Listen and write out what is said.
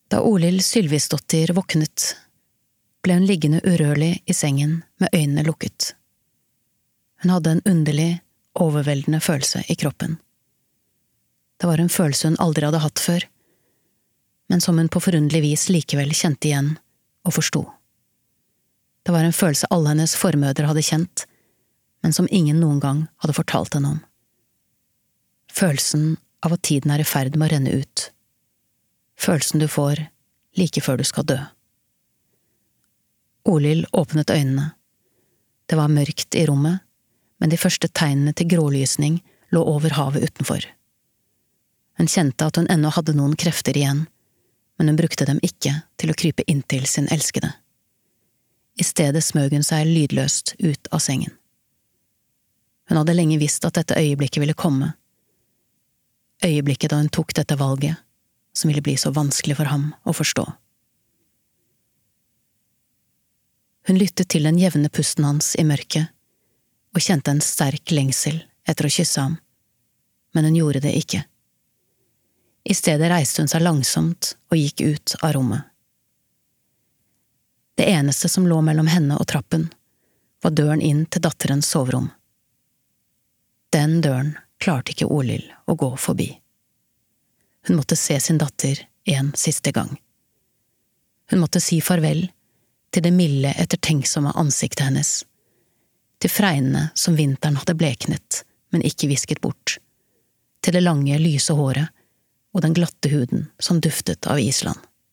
Da Olild Sylvisdottir våknet, ble hun liggende urørlig i sengen med øynene lukket. Hun hadde en underlig, overveldende følelse i kroppen. Det var en følelse hun aldri hadde hatt før, men som hun på forunderlig vis likevel kjente igjen og forsto. Det var en følelse alle hennes formødre hadde kjent, men som ingen noen gang hadde fortalt henne om. Følelsen av at tiden er i ferd med å renne ut. Følelsen du får like før du skal dø. Olild åpnet øynene. Det var mørkt i rommet, men de første tegnene til grålysning lå over havet utenfor. Hun kjente at hun ennå hadde noen krefter igjen, men hun brukte dem ikke til å krype inntil sin elskede. I stedet smøg hun seg lydløst ut av sengen. Hun hadde lenge visst at dette øyeblikket ville komme. Øyeblikket da hun tok dette valget, som ville bli så vanskelig for ham å forstå. Hun lyttet til den jevne pusten hans i mørket, og kjente en sterk lengsel etter å kysse ham, men hun gjorde det ikke. I stedet reiste hun seg langsomt og gikk ut av rommet. Det eneste som lå mellom henne og trappen, var døren inn til datterens soverom. Den døren klarte ikke Olild å gå forbi. Hun måtte se sin datter en siste gang. Hun måtte si farvel til det milde, ettertenksomme ansiktet hennes, til fregnene som vinteren hadde bleknet, men ikke visket bort, til det lange, lyse håret og den glatte huden som duftet av Island.